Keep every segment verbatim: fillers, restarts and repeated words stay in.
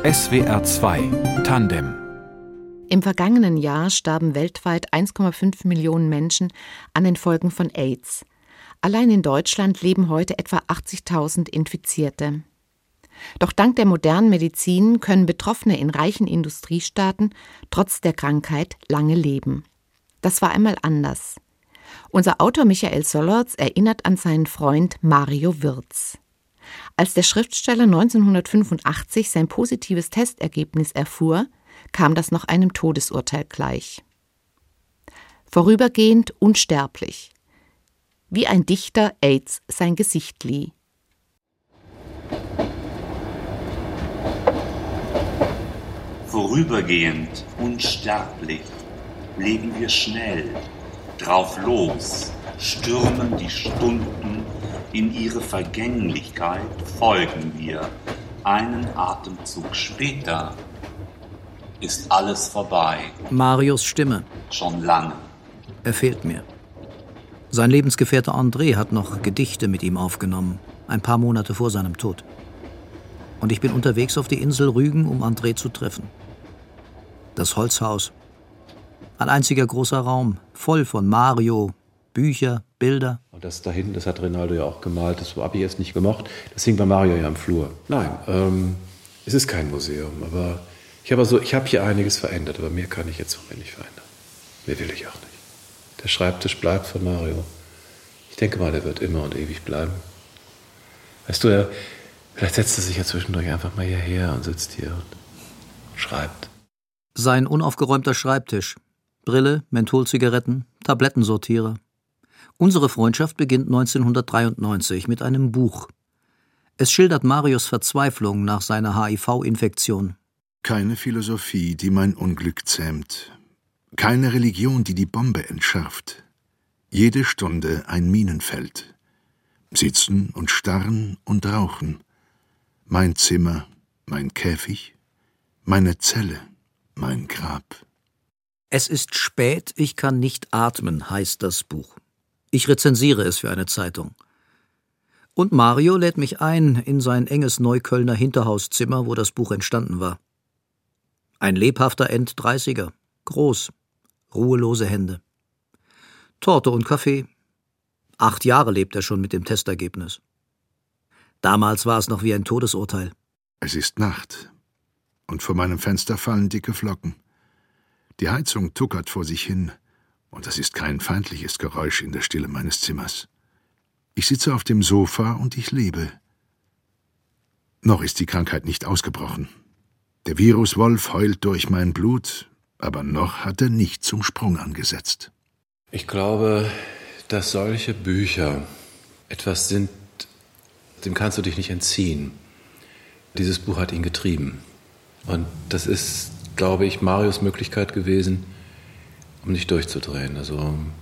S W R zwei Tandem. Im vergangenen Jahr starben weltweit eins Komma fünf Millionen Menschen an den Folgen von AIDS. Allein in Deutschland leben heute etwa achtzigtausend Infizierte. Doch dank der modernen Medizin können Betroffene in reichen Industriestaaten trotz der Krankheit lange leben. Das war einmal anders. Unser Autor Michael Sollerz erinnert an seinen Freund Mario Wirz. Als der Schriftsteller neunzehnhundertfünfundachtzig sein positives Testergebnis erfuhr, kam das noch einem Todesurteil gleich. Vorübergehend unsterblich. Wie ein Dichter AIDS sein Gesicht lieh. Vorübergehend unsterblich leben wir schnell, drauf los, stürmen die Stunden, in ihre Vergänglichkeit folgen wir. Einen Atemzug später ist alles vorbei. Marios Stimme. Schon lange. Er fehlt mir. Sein Lebensgefährte André hat noch Gedichte mit ihm aufgenommen, ein paar Monate vor seinem Tod. Und ich bin unterwegs auf die Insel Rügen, um André zu treffen. Das Holzhaus. Ein einziger großer Raum, voll von Mario, Bücher, Bilder. Und das da hinten, das hat Rinaldo ja auch gemalt, das habe ich jetzt nicht gemocht. Das hing bei Mario ja im Flur. Nein, ähm, es ist kein Museum, aber ich habe also, ich habe hier einiges verändert, aber mehr kann ich jetzt noch nicht verändern. Mehr will ich auch nicht. Der Schreibtisch bleibt von Mario. Ich denke mal, der wird immer und ewig bleiben. Weißt du, er, vielleicht setzt er sich ja zwischendurch einfach mal hierher und sitzt hier und schreibt. Sein unaufgeräumter Schreibtisch. Brille, Mentholzigaretten, Tablettensortierer. Unsere Freundschaft beginnt neunzehnhundertdreiundneunzig mit einem Buch. Es schildert Marios Verzweiflung nach seiner H I V-Infektion. Keine Philosophie, die mein Unglück zähmt. Keine Religion, die die Bombe entschärft. Jede Stunde ein Minenfeld. Sitzen und starren und rauchen. Mein Zimmer, mein Käfig, meine Zelle, mein Grab. Es ist spät, ich kann nicht atmen, heißt das Buch. Ich rezensiere es für eine Zeitung. Und Mario lädt mich ein in sein enges Neuköllner Hinterhauszimmer, wo das Buch entstanden war. Ein lebhafter Enddreißiger, groß, ruhelose Hände. Torte und Kaffee. Acht Jahre lebt er schon mit dem Testergebnis. Damals war es noch wie ein Todesurteil. Es ist Nacht, und vor meinem Fenster fallen dicke Flocken. Die Heizung tuckert vor sich hin, und das ist kein feindliches Geräusch in der Stille meines Zimmers. Ich sitze auf dem Sofa und ich lebe. Noch ist die Krankheit nicht ausgebrochen. Der Viruswolf heult durch mein Blut, aber noch hat er nicht zum Sprung angesetzt. Ich glaube, dass solche Bücher etwas sind, dem kannst du dich nicht entziehen. Dieses Buch hat ihn getrieben. Und das ist, glaube ich, Marios Möglichkeit gewesen, um nicht durchzudrehen. Also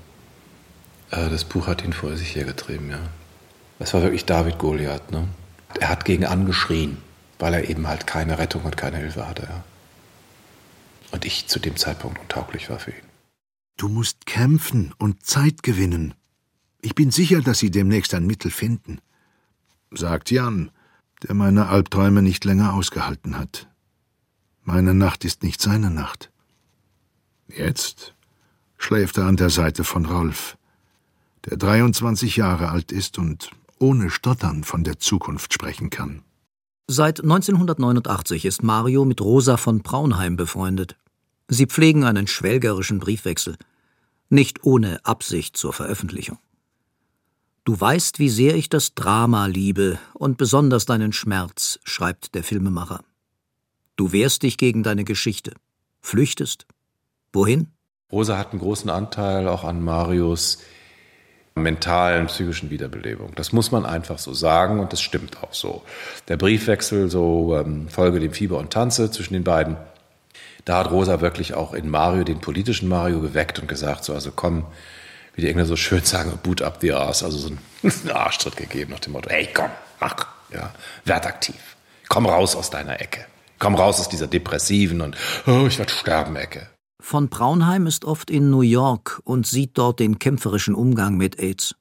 äh, das Buch hat ihn vor sich hergetrieben, ja. Es war wirklich David Goliath, ne? Er hat gegen angeschrien, weil er eben halt keine Rettung und keine Hilfe hatte, ja. Und ich zu dem Zeitpunkt untauglich war für ihn. Du musst kämpfen und Zeit gewinnen. Ich bin sicher, dass Sie demnächst ein Mittel finden, sagt Jan, der meine Albträume nicht länger ausgehalten hat. Meine Nacht ist nicht seine Nacht. Jetzt schläft er an der Seite von Rolf, der dreiundzwanzig Jahre alt ist und ohne Stottern von der Zukunft sprechen kann. Seit neunzehnhundertneunundachtzig ist Mario mit Rosa von Braunheim befreundet. Sie pflegen einen schwelgerischen Briefwechsel, nicht ohne Absicht zur Veröffentlichung. »Du weißt, wie sehr ich das Drama liebe und besonders deinen Schmerz«, schreibt der Filmemacher. »Du wehrst dich gegen deine Geschichte, flüchtest. Wohin?« Rosa hat einen großen Anteil auch an Marios mentalen, psychischen Wiederbelebung. Das muss man einfach so sagen und das stimmt auch so. Der Briefwechsel, so ähm, Folge dem Fieber und Tanze zwischen den beiden, da hat Rosa wirklich auch in Mario, den politischen Mario, geweckt und gesagt, so, also komm, wie die Engländer so schön sagen, boot up the arse, also so einen Arschtritt gegeben nach dem Motto, hey, komm, mach, ja, werd aktiv, komm raus aus deiner Ecke, komm raus aus dieser depressiven und oh, ich werde sterben Ecke. Von Braunheim ist oft in New York und sieht dort den kämpferischen Umgang mit AIDS.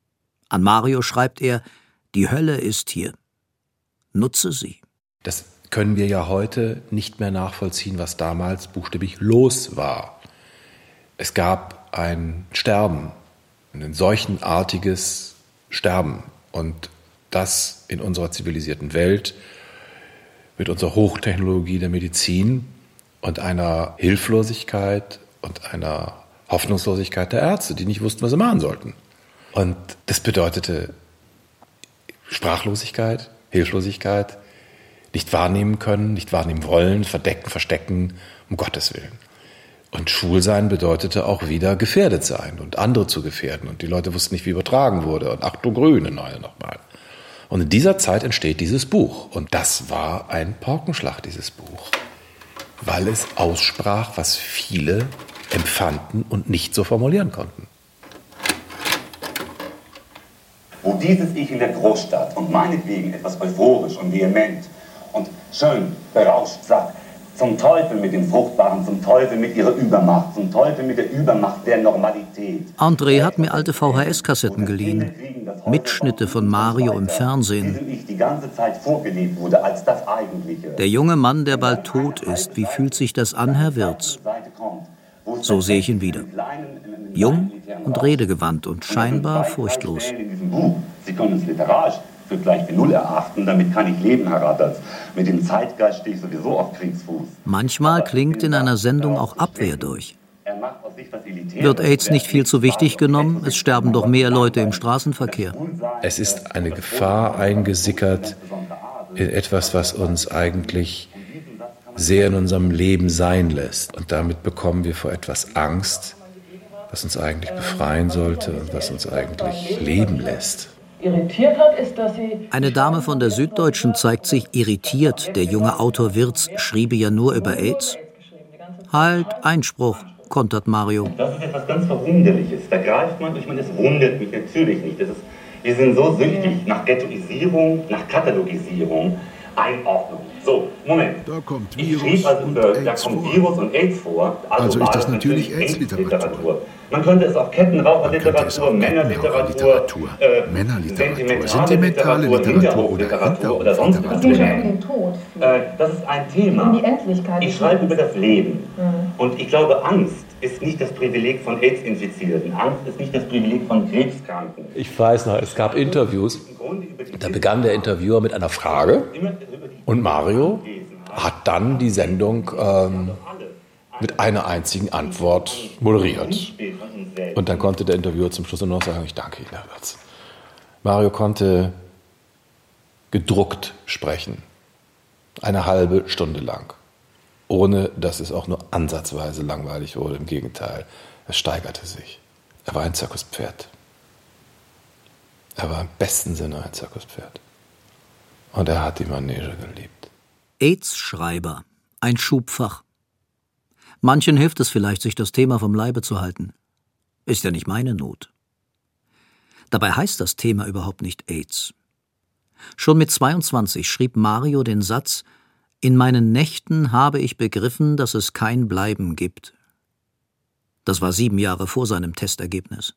An Mario schreibt er, die Hölle ist hier. Nutze sie. Das können wir ja heute nicht mehr nachvollziehen, was damals buchstäblich los war. Es gab ein Sterben, ein seuchenartiges Sterben. Und das in unserer zivilisierten Welt mit unserer Hochtechnologie der Medizin und einer Hilflosigkeit und einer Hoffnungslosigkeit der Ärzte, die nicht wussten, was sie machen sollten. Und das bedeutete Sprachlosigkeit, Hilflosigkeit, nicht wahrnehmen können, nicht wahrnehmen wollen, verdecken, verstecken, um Gottes Willen. Und Schwulsein bedeutete auch wieder gefährdet sein und andere zu gefährden. Und die Leute wussten nicht, wie übertragen wurde. Und Achtung Grüne, neue nochmal. Und in dieser Zeit entsteht dieses Buch. Und das war ein Paukenschlag, dieses Buch. Weil es aussprach, was viele empfanden und nicht so formulieren konnten. Wo dieses Ich in der Großstadt und meinetwegen etwas euphorisch und vehement und schön berauscht sagt, zum Teufel mit den Fruchtbaren, zum Teufel mit ihrer Übermacht, zum Teufel mit der Übermacht der Normalität. André hat mir alte V H S-Kassetten geliehen, Mitschnitte von Mario im Fernsehen. Ich die ganze Zeit vorgelebt wurde als das Eigentliche. Der junge Mann, der bald tot ist, wie fühlt sich das an, Herr Wirz? So sehe ich ihn wieder. Jung und redegewandt und scheinbar furchtlos. Sie können es literarisch für gleich wie Null erachten, damit kann ich leben, Herr Ratterz. Mit dem Zeitgeist stehe ich sowieso auf Kriegsfuß. Manchmal klingt in einer Sendung auch Abwehr durch. Wird AIDS nicht viel zu wichtig genommen? Es sterben doch mehr Leute im Straßenverkehr. Es ist eine Gefahr eingesickert in etwas, was uns eigentlich sehr in unserem Leben sein lässt. Und damit bekommen wir vor etwas Angst, was uns eigentlich befreien sollte und was uns eigentlich leben lässt. Irritiert hat, ist, dass sie... Eine Dame von der Süddeutschen zeigt sich irritiert. Der junge Autor Wirz schriebe ja nur über AIDS. Halt, Einspruch, kontert Mario. Das ist etwas ganz Verwunderliches. Da greift man, ich meine, das wundert mich natürlich nicht. Das ist, wir sind so süchtig nach Ghettoisierung, nach Katalogisierung, Einordnung. So, Moment. Da kommt Ich Virus schrieb also und über, AIDS da kommt vor. Virus und AIDS vor. Also, Also ist war das natürlich AIDS-Literatur. AIDS-Literatur. Man könnte es auch Kettenraucherliteratur, Man könnte es auch Männerliteratur, Kettenraucherliteratur, äh, Männerliteratur, sentimentale sentimentale Literatur, Literatur oder Hinterhofliteratur oder sonst was Hinterhofliteratur. nennen. den Tod. Äh, das ist ein Thema. Um die Endlichkeit. Ich schreibe über das Leben. Mhm. Und ich glaube, Angst ist nicht das Privileg von AIDS-Infizierten. Angst ist nicht das Privileg von Krebskranken. Ich weiß noch, es gab Interviews, da begann der Interviewer mit einer Frage und Mario hat dann die Sendung ähm, mit einer einzigen Antwort moderiert. Und dann konnte der Interviewer zum Schluss nur noch sagen, ich danke Ihnen, Herr Wirz. Mario konnte gedruckt sprechen, eine halbe Stunde lang, ohne dass es auch nur ansatzweise langweilig wurde. Im Gegenteil, es steigerte sich. Er war ein Zirkuspferd. Er war im besten Sinne ein Zirkuspferd. Und er hat die Manege geliebt. AIDS-Schreiber, ein Schubfach. Manchen hilft es vielleicht, sich das Thema vom Leibe zu halten. Ist ja nicht meine Not. Dabei heißt das Thema überhaupt nicht AIDS. Schon mit zweiundzwanzig schrieb Mario den Satz: In meinen Nächten habe ich begriffen, dass es kein Bleiben gibt. Das war sieben Jahre vor seinem Testergebnis.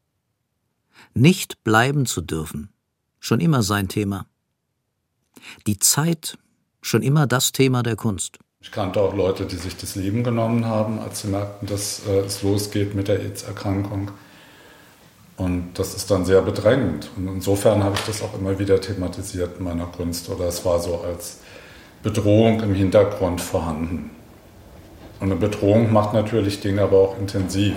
Nicht bleiben zu dürfen, schon immer sein Thema. Die Zeit, schon immer das Thema der Kunst. Ich kannte auch Leute, die sich das Leben genommen haben, als sie merkten, dass äh, es losgeht mit der AIDS-Erkrankung. Und das ist dann sehr bedrängend. Und insofern habe ich das auch immer wieder thematisiert in meiner Kunst. Oder es war so als Bedrohung im Hintergrund vorhanden. Und eine Bedrohung macht natürlich Dinge aber auch intensiv.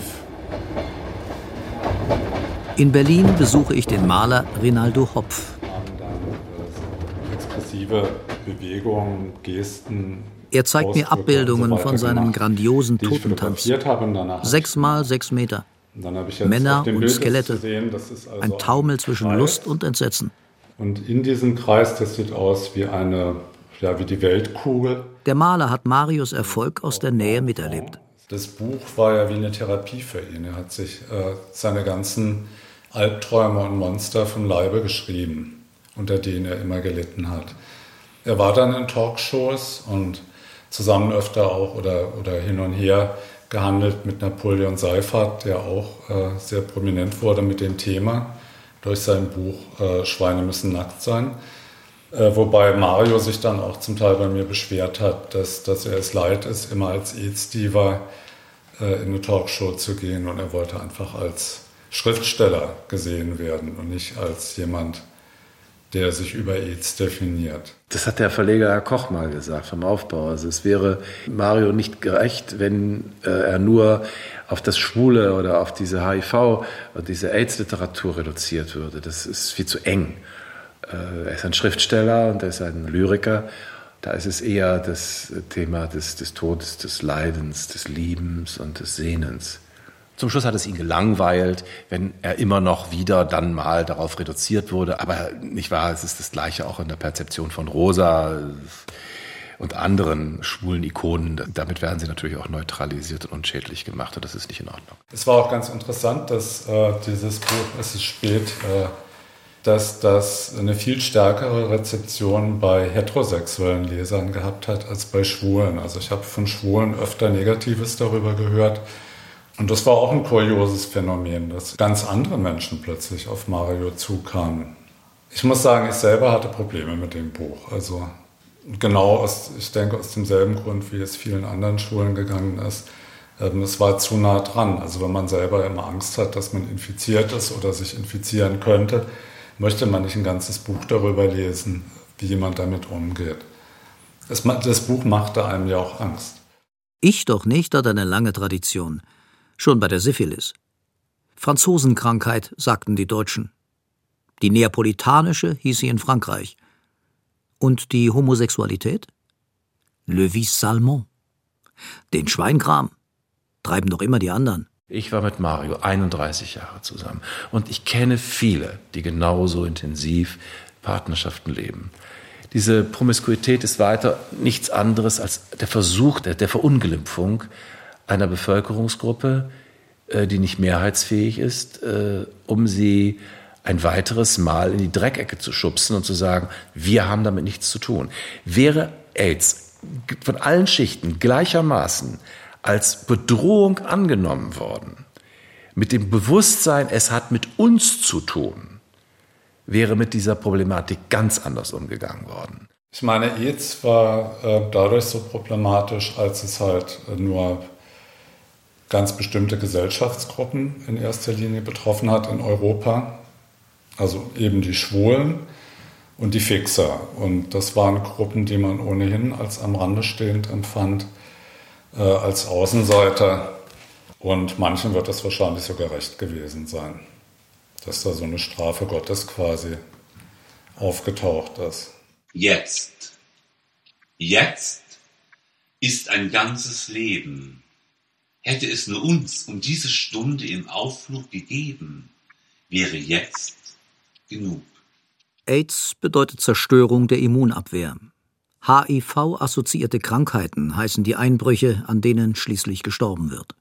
In Berlin besuche ich den Maler Rinaldo Hopf. Expressive Bewegungen, Gesten. Er zeigt mir Abbildungen so von seinem gemacht, grandiosen die ich Totentanz. fotografiert habe und danach Sechs mal sechs Meter. Und dann habe ich jetzt Männer auf dem und Bild Skelette. zu sehen, das ist also Ein Taumel zwischen Kreis. Lust und Entsetzen. Und in diesem Kreis, das sieht aus wie eine, ja, wie die Weltkugel. Der Maler hat Marius Erfolg aus der Nähe miterlebt. Das Buch war ja wie eine Therapie für ihn. Er hat sich äh, seine ganzen Albträume und Monster vom Leibe geschrieben, unter denen er immer gelitten hat. Er war dann in Talkshows und zusammen öfter auch oder, oder hin und her gehandelt mit Napoleon Seyfarth, der auch äh, sehr prominent wurde mit dem Thema durch sein Buch äh, Schweine müssen nackt sein. Äh, wobei Mario sich dann auch zum Teil bei mir beschwert hat, dass, dass er es leid ist, immer als AIDS-Diva äh, in eine Talkshow zu gehen, und er wollte einfach als Schriftsteller gesehen werden und nicht als jemand, der sich über AIDS definiert. Das hat der Verleger Herr Koch mal gesagt vom Aufbau. Also es wäre Mario nicht gerecht, wenn äh, er nur auf das Schwule oder auf diese H I V und diese AIDS-Literatur reduziert würde. Das ist viel zu eng. Äh, er ist ein Schriftsteller und er ist ein Lyriker. Da ist es eher das Thema des, des Todes, des Leidens, des Liebens und des Sehnens. Zum Schluss hat es ihn gelangweilt, wenn er immer noch wieder dann mal darauf reduziert wurde. Aber nicht wahr, es ist das Gleiche auch in der Perzeption von Rosa und anderen schwulen Ikonen. Damit werden sie natürlich auch neutralisiert und unschädlich gemacht, und das ist nicht in Ordnung. Es war auch ganz interessant, dass äh, dieses Buch, es ist spät, äh, dass das eine viel stärkere Rezeption bei heterosexuellen Lesern gehabt hat als bei Schwulen. Also ich habe von Schwulen öfter Negatives darüber gehört. Und das war auch ein kurioses Phänomen, dass ganz andere Menschen plötzlich auf Mario zukamen. Ich muss sagen, ich selber hatte Probleme mit dem Buch. Also genau aus, ich denke aus demselben Grund, wie es vielen anderen Schulen gegangen ist. Es war zu nah dran. Also wenn man selber immer Angst hat, dass man infiziert ist oder sich infizieren könnte, möchte man nicht ein ganzes Buch darüber lesen, wie jemand damit umgeht. Das, das Buch machte einem ja auch Angst. Ich doch nicht, hat eine lange Tradition. Schon bei der Syphilis. Franzosenkrankheit, sagten die Deutschen. Die neapolitanische hieß sie in Frankreich. Und die Homosexualität? Le vice salement. Den Schweinkram treiben doch immer die anderen. Ich war mit Mario einunddreißig Jahre zusammen und ich kenne viele, die genauso intensiv Partnerschaften leben. Diese Promiskuität ist weiter nichts anderes als der Versuch der, der Verunglimpfung einer Bevölkerungsgruppe, die nicht mehrheitsfähig ist, um sie ein weiteres Mal in die Dreckecke zu schubsen und zu sagen, wir haben damit nichts zu tun. Wäre AIDS von allen Schichten gleichermaßen als Bedrohung angenommen worden, mit dem Bewusstsein, es hat mit uns zu tun, wäre mit dieser Problematik ganz anders umgegangen worden. Ich meine, AIDS war äh, dadurch so problematisch, als es halt äh, nur ganz bestimmte Gesellschaftsgruppen in erster Linie betroffen hat in Europa. Also eben die Schwulen und die Fixer. Und das waren Gruppen, die man ohnehin als am Rande stehend empfand, äh, als Außenseiter. Und manchen wird das wahrscheinlich sogar recht gewesen sein, dass da so eine Strafe Gottes quasi aufgetaucht ist. Jetzt, jetzt ist ein ganzes Leben. Hätte es nur uns um diese Stunde im Aufflug gegeben, wäre jetzt genug. AIDS bedeutet Zerstörung der Immunabwehr. H I V-assoziierte Krankheiten heißen die Einbrüche, an denen schließlich gestorben wird.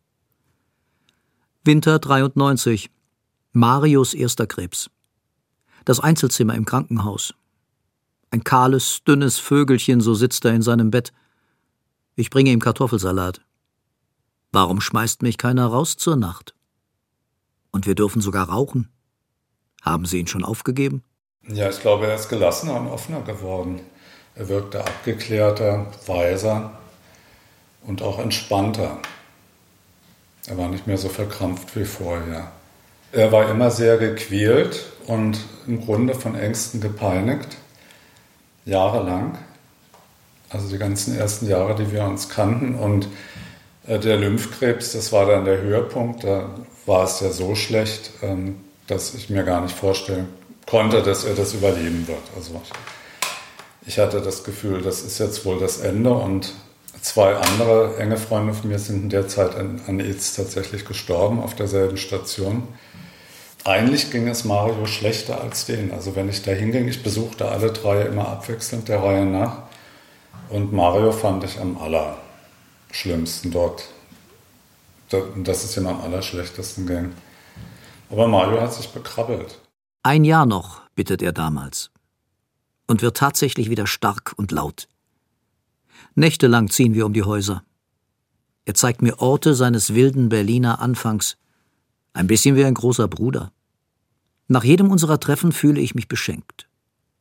Winter dreiundneunzig. Marios erster Krebs. Das Einzelzimmer im Krankenhaus. Ein kahles, dünnes Vögelchen, so sitzt er in seinem Bett. Ich bringe ihm Kartoffelsalat. Warum schmeißt mich keiner raus zur Nacht? Und wir dürfen sogar rauchen. Haben Sie ihn schon aufgegeben? Ja, ich glaube, er ist gelassener und offener geworden. Er wirkte abgeklärter, weiser und auch entspannter. Er war nicht mehr so verkrampft wie vorher. Er war immer sehr gequält und im Grunde von Ängsten gepeinigt. Jahrelang. Also die ganzen ersten Jahre, die wir uns kannten. Und der Lymphkrebs, das war dann der Höhepunkt. Da war es ja so schlecht, dass ich mir gar nicht vorstellen konnte, dass er das überleben wird. Also ich hatte das Gefühl, das ist jetzt wohl das Ende. Und zwei andere enge Freunde von mir sind in der Zeit an AIDS tatsächlich gestorben auf derselben Station. Eigentlich ging es Mario schlechter als denen. Also wenn ich da hinging, ich besuchte alle drei immer abwechselnd der Reihe nach. Und Mario fand ich am allerschlimmsten dort. Dass es ihm am allerschlechtesten ging. Aber Mario hat sich bekrabbelt. Ein Jahr noch, bittet er damals. Und wird tatsächlich wieder stark und laut. Nächtelang ziehen wir um die Häuser. Er zeigt mir Orte seines wilden Berliner Anfangs. Ein bisschen wie ein großer Bruder. Nach jedem unserer Treffen fühle ich mich beschenkt.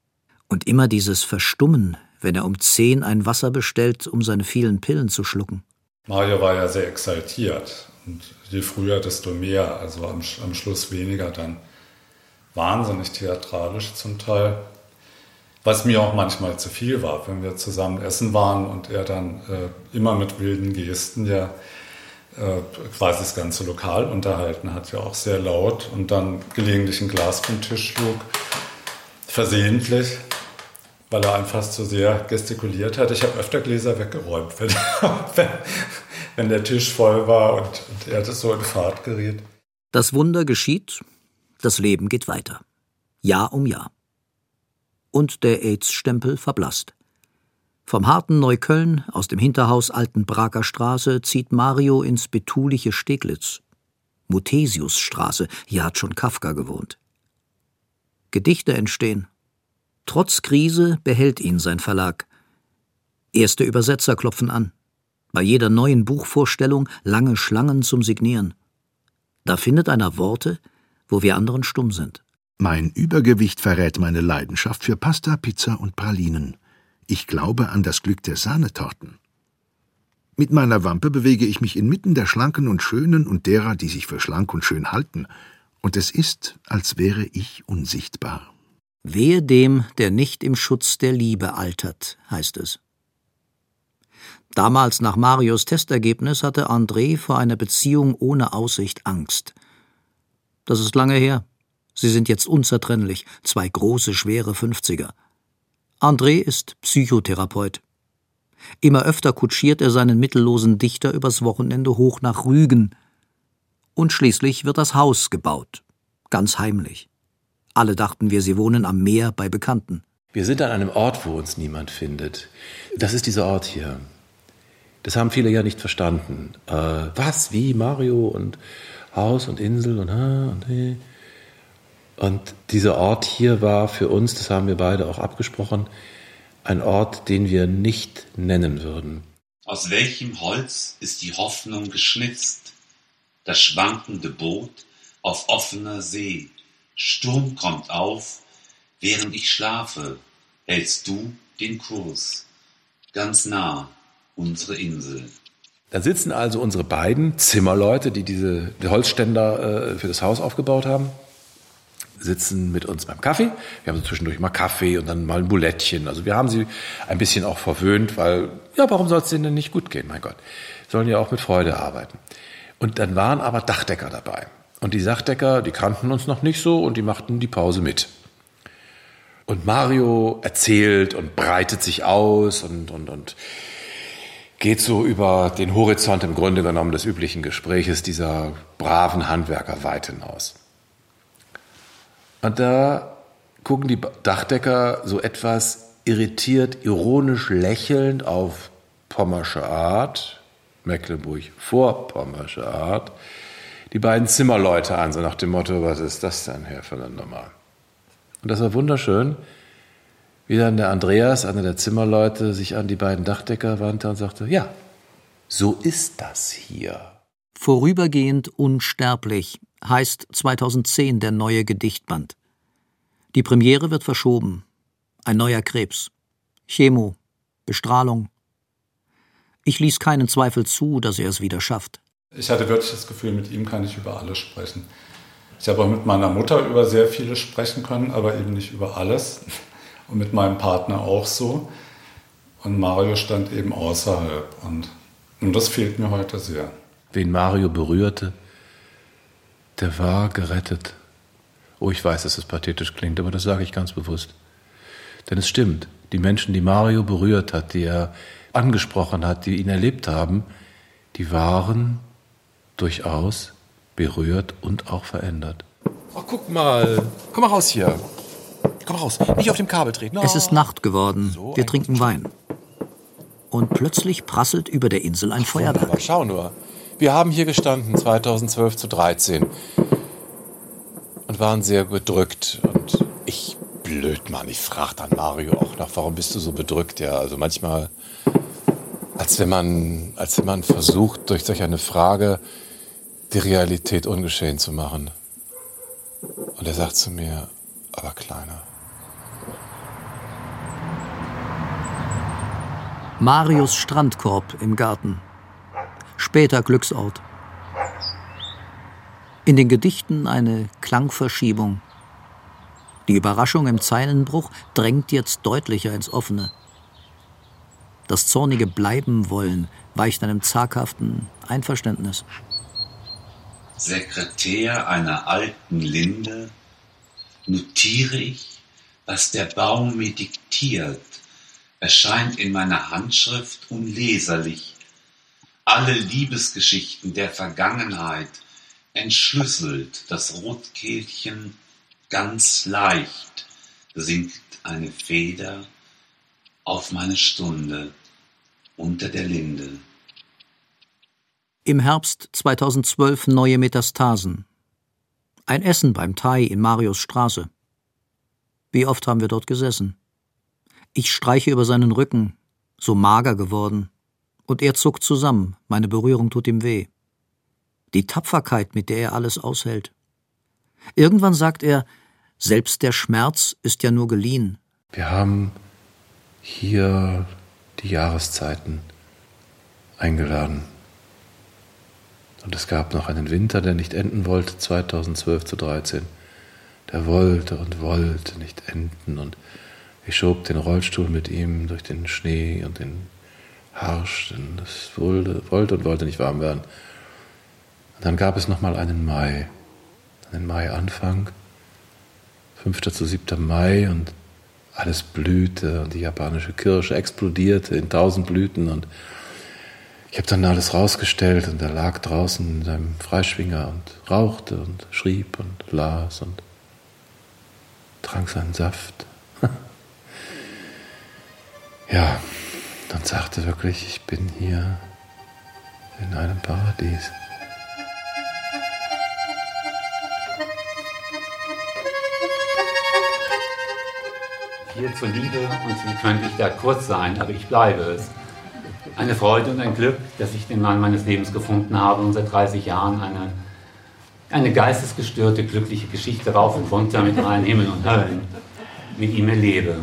Und immer dieses Verstummen, wenn er um zehn ein Wasser bestellt, um seine vielen Pillen zu schlucken. Mario war ja sehr exaltiert. Und je früher, desto mehr. Also am, am Schluss weniger dann. Wahnsinnig theatralisch zum Teil. Was mir auch manchmal zu viel war, wenn wir zusammen essen waren und er dann äh, immer mit wilden Gesten ja äh, quasi das ganze Lokal unterhalten hat, ja auch sehr laut und dann gelegentlich ein Glas vom Tisch schlug, versehentlich, weil er einfach zu sehr gestikuliert hat. Ich habe öfter Gläser weggeräumt, wenn, wenn, wenn der Tisch voll war und, und er das so in Fahrt geriet. Das Wunder geschieht, das Leben geht weiter. Jahr um Jahr. Und der AIDS-Stempel verblasst. Vom harten Neukölln, aus dem Hinterhaus Alten Braker Straße, zieht Mario ins betuliche Steglitz. Muthesiusstraße, hier hat schon Kafka gewohnt. Gedichte entstehen. Trotz Krise behält ihn sein Verlag. Erste Übersetzer klopfen an. Bei jeder neuen Buchvorstellung lange Schlangen zum Signieren. Da findet einer Worte, wo wir anderen stumm sind. Mein Übergewicht verrät meine Leidenschaft für Pasta, Pizza und Pralinen. Ich glaube an das Glück der Sahnetorten. Mit meiner Wampe bewege ich mich inmitten der Schlanken und Schönen und derer, die sich für schlank und schön halten. Und es ist, als wäre ich unsichtbar. Wehe dem, der nicht im Schutz der Liebe altert, heißt es. Damals nach Marios Testergebnis hatte André vor einer Beziehung ohne Aussicht Angst. Das ist lange her. Sie sind jetzt unzertrennlich, zwei große, schwere Fünfziger. André ist Psychotherapeut. Immer öfter kutschiert er seinen mittellosen Dichter übers Wochenende hoch nach Rügen. Und schließlich wird das Haus gebaut. Ganz heimlich. Alle dachten wir, sie wohnen am Meer bei Bekannten. Wir sind an einem Ort, wo uns niemand findet. Das ist dieser Ort hier. Das haben viele ja nicht verstanden. Äh, was, wie, Mario und Haus und Insel und ha und hey. Und dieser Ort hier war für uns, das haben wir beide auch abgesprochen, ein Ort, den wir nicht nennen würden. Aus welchem Holz ist die Hoffnung geschnitzt? Das schwankende Boot auf offener See. Sturm kommt auf, während ich schlafe, hältst du den Kurs. Ganz nah, unsere Insel. Dann sitzen also unsere beiden Zimmerleute, die diese Holzständer äh, für das Haus aufgebaut haben, sitzen mit uns beim Kaffee. Wir haben so zwischendurch mal Kaffee und dann mal ein Bulettchen. Also wir haben sie ein bisschen auch verwöhnt, weil, ja, warum soll es denen denn nicht gut gehen? Mein Gott, sollen ja auch mit Freude arbeiten. Und dann waren aber Dachdecker dabei. Und die Dachdecker, die kannten uns noch nicht so und die machten die Pause mit. Und Mario erzählt und breitet sich aus und, und, und geht so über den Horizont im Grunde genommen des üblichen Gespräches dieser braven Handwerker weit hinaus. Und da gucken die Dachdecker so etwas irritiert, ironisch lächelnd auf pommersche Art, Mecklenburg-Vorpommersche Art, die beiden Zimmerleute an, so nach dem Motto, was ist das denn hier für eine Nummer? Und das war wunderschön, wie dann der Andreas, einer der Zimmerleute, sich an die beiden Dachdecker wandte und sagte, ja, so ist das hier. Vorübergehend unsterblich heißt zweitausendzehn der neue Gedichtband. Die Premiere wird verschoben. Ein neuer Krebs. Chemo. Bestrahlung. Ich ließ keinen Zweifel zu, dass er es wieder schafft. Ich hatte wirklich das Gefühl, mit ihm kann ich über alles sprechen. Ich habe auch mit meiner Mutter über sehr vieles sprechen können, aber eben nicht über alles. Und mit meinem Partner auch so. Und Mario stand eben außerhalb. Und, und das fehlt mir heute sehr. Wen Mario berührte, der war gerettet. Oh, ich weiß, dass es pathetisch klingt, aber das sage ich ganz bewusst. Denn es stimmt, die Menschen, die Mario berührt hat, die er angesprochen hat, die ihn erlebt haben, die waren durchaus berührt und auch verändert. Oh, guck mal. Komm mal raus hier. Komm raus, nicht auf dem Kabel treten. No. Es ist Nacht geworden. Wir trinken Wein. Und plötzlich prasselt über der Insel ein Feuerwerk. Aber schau nur. Wir haben hier gestanden, zweitausendzwölf zu dreizehn. Und waren sehr bedrückt. Und ich, blöd Mann, ich frage dann Mario auch nach, warum bist du so bedrückt? Ja, also manchmal, als wenn man, als wenn man versucht, durch solch eine Frage die Realität ungeschehen zu machen. Und er sagt zu mir, aber Kleiner, Marius Strandkorb im Garten. Später Glücksort. In den Gedichten eine Klangverschiebung. Die Überraschung im Zeilenbruch drängt jetzt deutlicher ins Offene. Das zornige Bleiben-Wollen weicht einem zaghaften Einverständnis. Sekretär einer alten Linde, notiere ich, was der Baum mir diktiert, erscheint in meiner Handschrift unleserlich. Alle Liebesgeschichten der Vergangenheit entschlüsselt das Rotkehlchen ganz leicht, sinkt eine Feder auf meine Stunde unter der Linde. Im Herbst zweitausendzwölf neue Metastasen. Ein Essen beim Thai in Marius Straße. Wie oft haben wir dort gesessen? Ich streiche über seinen Rücken, so mager geworden, und er zuckt zusammen, meine Berührung tut ihm weh. Die Tapferkeit, mit der er alles aushält. Irgendwann sagt er, selbst der Schmerz ist ja nur geliehen. Wir haben hier die Jahreszeiten eingeladen. Und es gab noch einen Winter, der nicht enden wollte, zweitausendzwölf zu dreizehn. Der wollte und wollte nicht enden. Und ich schob den Rollstuhl mit ihm durch den Schnee und den Harsch. Denn es wollte, wollte und wollte nicht warm werden. Und dann gab es noch mal einen Mai. Einen Mai-Anfang. fünfter zu siebter Mai. Und alles blühte. Und die japanische Kirsche explodierte in tausend Blüten. Und ich habe dann alles rausgestellt und er lag draußen in seinem Freischwinger und rauchte und schrieb und las und trank seinen Saft. Ja, und sagte wirklich, ich bin hier in einem Paradies. Hier zur Liebe und wie könnte ich da kurz sein, aber ich bleibe es. Eine Freude und ein Glück, dass ich den Mann meines Lebens gefunden habe und seit dreißig Jahren eine, eine geistesgestörte, glückliche Geschichte rauf und runter mit allen Himmel und Höllen mit ihm erlebe.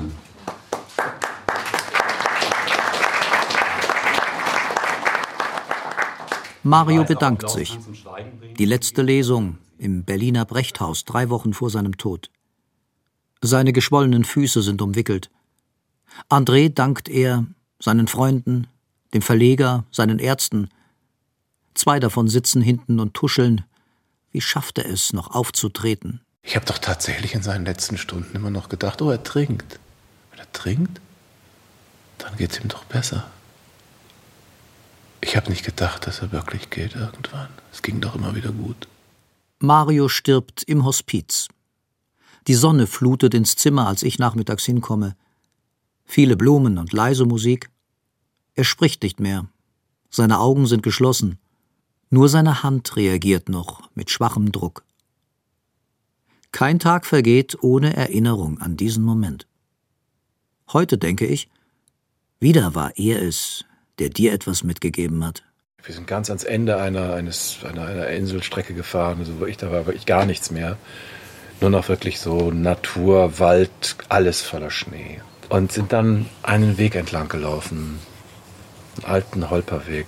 Mario bedankt sich. Die letzte Lesung im Berliner Brechthaus, drei Wochen vor seinem Tod. Seine geschwollenen Füße sind umwickelt. André dankt er seinen Freunden, dem Verleger, seinen Ärzten. Zwei davon sitzen hinten und tuscheln. Wie schafft er es, noch aufzutreten? Ich habe doch tatsächlich in seinen letzten Stunden immer noch gedacht, oh, er trinkt. Wenn er trinkt, dann geht's ihm doch besser. Ich habe nicht gedacht, dass er wirklich geht irgendwann. Es ging doch immer wieder gut. Mario stirbt im Hospiz. Die Sonne flutet ins Zimmer, als ich nachmittags hinkomme. Viele Blumen und leise Musik. Er spricht nicht mehr. Seine Augen sind geschlossen. Nur seine Hand reagiert noch mit schwachem Druck. Kein Tag vergeht ohne Erinnerung an diesen Moment. Heute denke ich, wieder war er es, der dir etwas mitgegeben hat. Wir sind ganz ans Ende einer, eines, einer, einer Inselstrecke gefahren, also wirklich, da war wirklich gar nichts mehr. Nur noch wirklich so Natur, Wald, alles voller Schnee. Und sind dann einen Weg entlang gelaufen, einen alten Holperweg.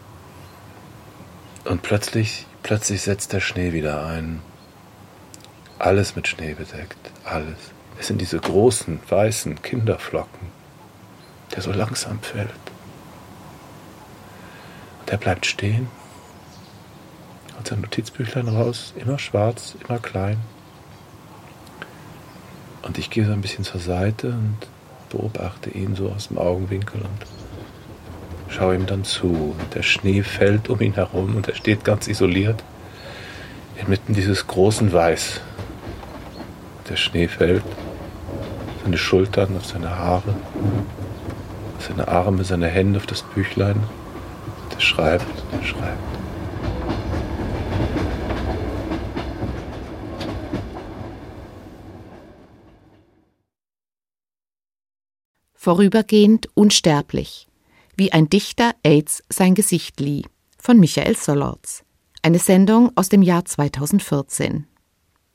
Und plötzlich, plötzlich setzt der Schnee wieder ein. Alles mit Schnee bedeckt, alles. Es sind diese großen, weißen Kinderflocken, der so langsam fällt. Und er bleibt stehen, holt sein Notizbüchlein raus, immer schwarz, immer klein. Und ich gehe so ein bisschen zur Seite und beobachte ihn so aus dem Augenwinkel und schaue ihm dann zu. Und der Schnee fällt um ihn herum und er steht ganz isoliert inmitten dieses großen Weiß. Der Schnee fällt auf seine Schultern, auf seine Haare, auf seine Arme, seine Hände, auf das Büchlein. Der schreibt, der schreibt. Vorübergehend unsterblich, wie ein Dichter AIDS sein Gesicht lieh, von Michael Sollerz. Eine Sendung aus dem Jahr zweitausendvierzehn.